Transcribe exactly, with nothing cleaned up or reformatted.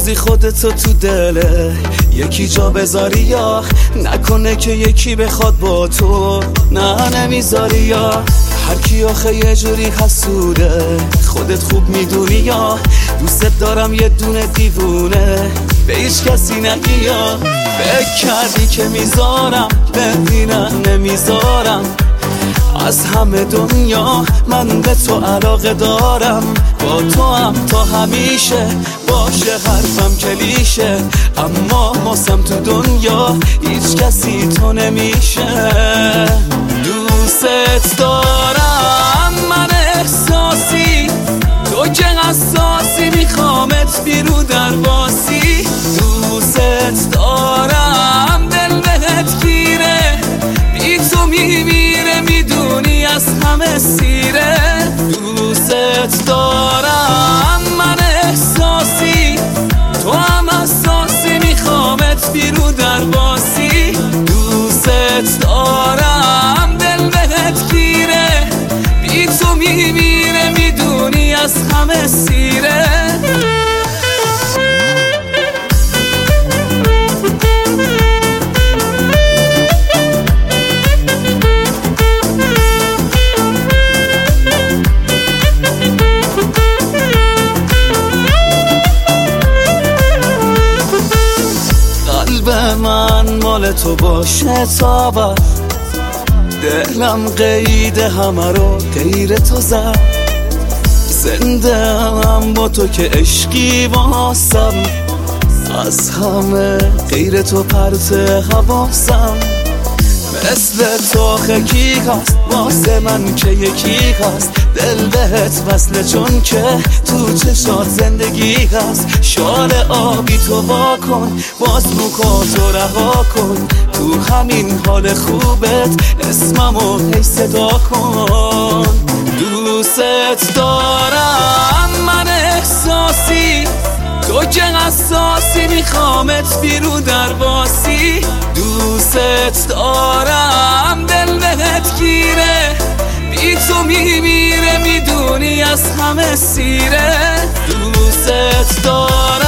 روزی خودتو تو دل یکی جا بذاری، یا نکنه که یکی بخواد با تو نه نمیذاری. یا هر کی آخه یه جوری حسوده، خودت خوب میدونی. یا دوست دارم یه دونه دیوونه به هیچ کسی نگی. یا فکر کردی که میذارم ببینم نمیذارم، از همه دنیا من به تو علاقه دارم. با تو هم تا همیشه باشه حرفم کلیشه، اما ماسم تو دنیا هیچ کسی تو نمیشه. دوست دارم من احساسی، تو که حساسی میخوامت بیرو در باسی. دوست دارم دل بهت گیره، بی تو میمیره میدونی از همه سیره. دوست دارم من احساسی، تو هم حساسی میخوامت بیرو در باسی. دوست دارم دل بهت گیره، بی تو میمیره میدونی از همه سیره. من مال تو باشه تا بعد، دلم قید همه رو غیر تو زد. زنده هم با تو که عشقی واسم، از همه غیر تو پرت حواسم. مثل تو خکی هست واسه من که یکی هست، دل بهت وصله چون که تو چشات زندگی هست. شال آبی تو وا کن، باز موکاتو رها کن، تو همین حال خوبت اسممو هی صدا کن. دوست دارم من احساسی، تو که حساسی میخوامت بیرو در باسی. دوست دارم دل بهت گیره، بی تو میمیره میدونی از همه سیره. دوست دارم